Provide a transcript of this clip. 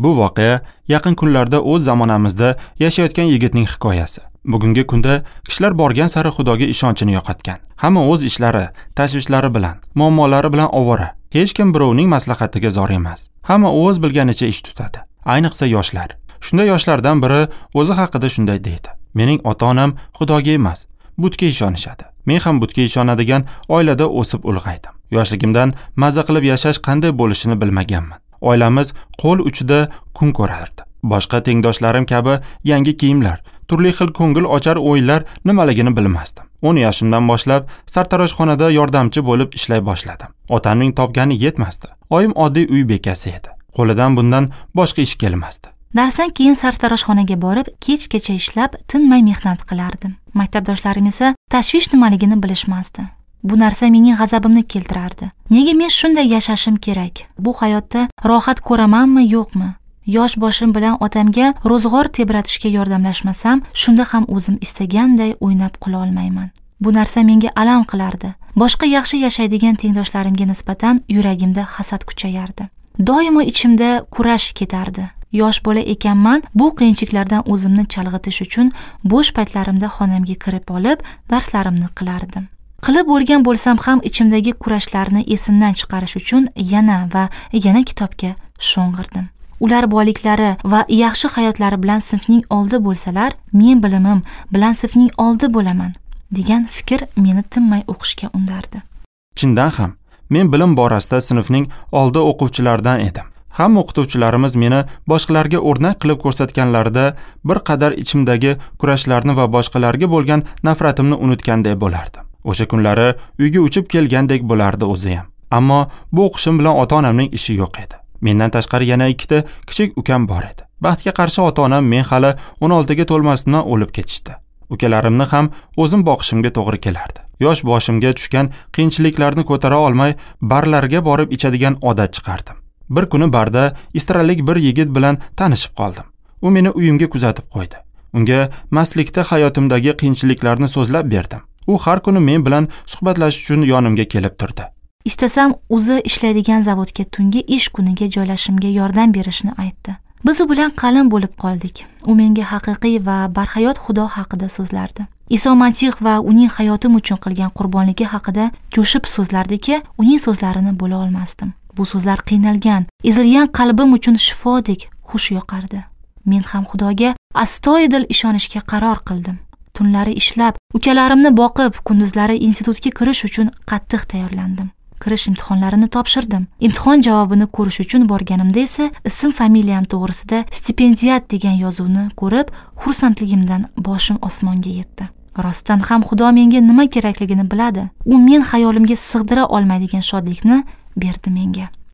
Bu voqea yaqin kunlarda o'z zamonamizda yashayotgan yigitning hikoyasi. Bugungi kunda kishilar borgan sari Xudoga ishonchini yo'qotgan. Hamma o'z ishlari, tashvishlari bilan, muammolari bilan ovora. Hech kim birovning maslahatiga zor emas. Hamma o'z bilganicha ish tutadi. Ayniqsa yoshlar. Shunda yoshlardan biri o'zi haqida shunday deydi: "Mening ota-onam Xudoga emas, butga ishonishadi. Men ham butga ishonadigan oilada o'sib ulg'aydim. Yoshligimdan maza qilib yashash qanday bo'lishini bilmaganman. Oilamiz qo'l uchida kun ko'rardi. Boshqa tengdoshlarim kabi yangi kiyimlar, turli xil ko'ngil ochar o'yinlar nimaligini bilmasdim. 10 yoshimdan boshlab sartaroshxonada yordamchi bo'lib ishlay boshladim. Otamning topgani yetmasdi. Oyim oddiy uy bekasi edi. Qo'lidan bundan boshqa ish kelmasdi. Darsdan keyin sartaroshxonaga borib, kechgacha ishlab, tinmay mehnat qilardim. Maktabdoshlarim esa tashvish nimaligini bilishmasdi. Bu narsa mening g'azabimni keltirardi. Nega men shunday yashashim kerak? Bu hayotda rohat ko'ramanmi, yo'qmi? Yosh boshim bilan otamga ro'zg'or tebratishga yordamlashmasam, shunda ham o'zim istaganday o'ynab qula olmayman. Bu narsa menga alam qilardi. Boshqa yaxshi yashaydigan tengdoshlarimga nisbatan yuragimda hasad kuchayardi. Doimo ichimda kurash ketardi. Yosh bola ekanman, bu qiyinchiliklardan o'zimni chalg'itish uchun bo'sh paytlarimda xonamga kirib olib, darslarimni qilardim. Qilib bo'lgan bo'lsam ham ichimdagi kurashlarni esimdan chiqarish uchun yana kitobga sho'ng'irdim. Ular boyliklari va yaxshi hayotlari bilan sinfning oldi bo'lsalar, men bilimim bilan sinfning oldi bo'laman degan fikr meni tinmay o'qishga undardi. Chindan ham men bilim borasida sinfning oldi o'quvchilaridan edim. Hamma o'qituvchilarimiz meni boshqalarga o'rnak qilib ko'rsatganlarida bir qadar ichimdagi kurashlarni va boshqalarga bo'lgan nafratimni unutganday bo'lardim. O'sha kunlari uyga uchib kelgandek bo'lardi o'zi ham. Ammo bu o'qishim bilan ota-onamning ishi yo'q edi. Mendan tashqari yana 2 ta kichik ukam bor edi. Baxtga qarshi ota-onam men hali 16 ga to'lmasdan o'lib ketishdi. Ukalarimni ham o'zim boqishimga to'g'ri kelardi. Yosh boshimga tushgan qiyinchiliklarni ko'tara olmay, barlarga borib ichadigan odat chiqardim. Bir kuni barda istaralik bir yigit bilan tanishib qoldim. U meni uyimga kuzatib qo'ydi. Unga mastlikda hayotimdagi qiyinchiliklarni so'zlab berdim. U har kuni men bilan suhbatlashish uchun yonimga kelib turdi. Istasam o'zi ishlaydigan zavodga tungi ish kuniga joylashimga yordam berishni aytdi. Biz u bilan qalin bo'lib qoldik. U menga haqiqiy va barhayot Xudo haqida so'zlardi. Iso Masih va uning hayotim uchun qilgan qurbonligi haqida jo'shib so'zlardiki, uning so'zlarini bo'la olmasdim. Bu so'zlar qiynalgan, ezilgan qalbim uchun shifodek xush yoqardi. Men ham Xudoga astoydil ishonishga qaror qildim. Tunlari ishlab, ukalarimni boqib, kunduzlari institutga kirish uchun qattiq tayyorlandim. Kirish imtihonlarini topshirdim. Imtihon javobini ko'rish uchun borganimda esa ism-familiyam to'g'risida stipendiyat degan yozuvni ko'rib, xursandligimdan boshim osmonga yetdi. Rostdan ham Xudo menga nima kerakligini biladi. U men xayolimga sig'dira olmaydigan shodlikni berdi menga.